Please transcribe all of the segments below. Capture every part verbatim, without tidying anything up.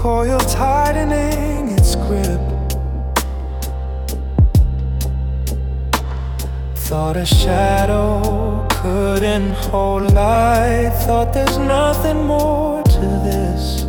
coil tightening its grip. Thought a shadow couldn't hold light. Thought there's nothing more to this.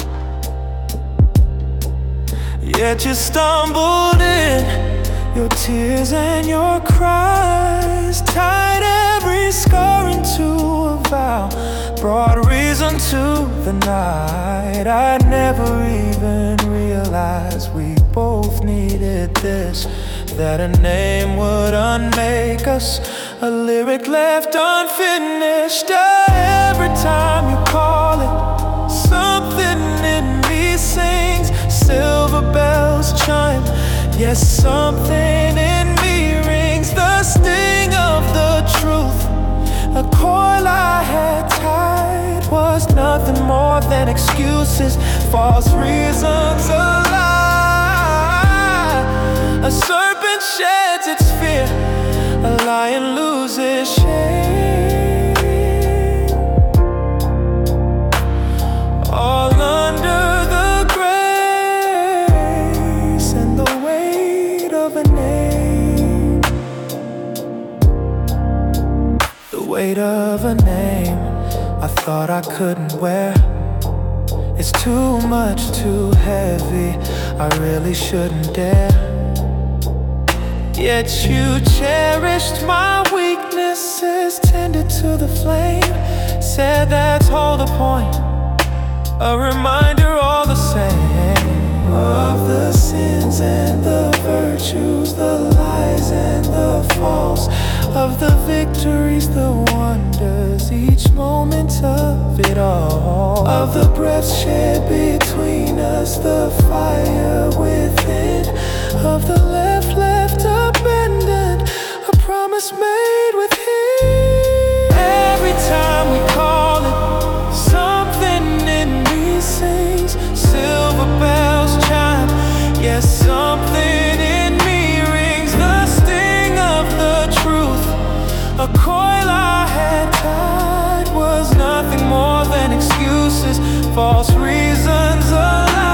Yet you stumbled in, your tears and your cries tied every scar into a vow, brought reason to the night. I never even realized we both needed this, that a name would unmake us, a lyric left unfinished. Every time you call it, something in me sings. Silver bells chime, yes, something in me rings. The sting of the truth, a coil I had tied, was nothing more than excuses, false reasons, a lie. A serpent sheds its fear, a lion loses shame. All under the grace and the weight of a name. The weight of a name I thought I couldn't wear. It's too much, too heavy, I really shouldn't dare. Yet you cherished my weaknesses, tended to the flame, said that's all the point, a reminder all the same, of the sins and the virtues, the lies and the falls, of the victories, the wonders, each moment of it all, of the breath shared between us, the fire within, of the left left abandoned, a promise made with him. Every time we call it, something in me sings. Silver bells chime, yes, something in me rings. The sting of the truth, a coil I had tied, was nothing more than excuses, false reasons, a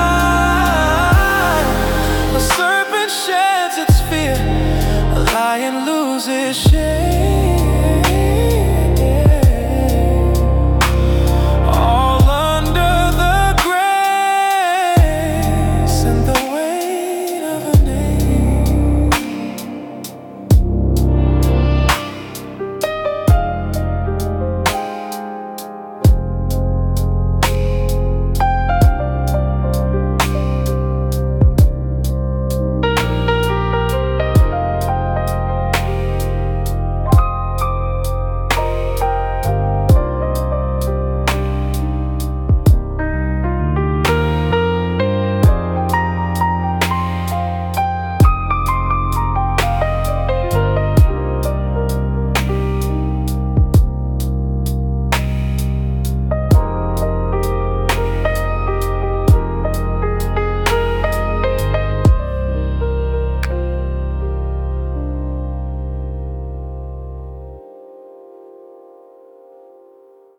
lie. A serpent sheds its fear, a lion loses shame.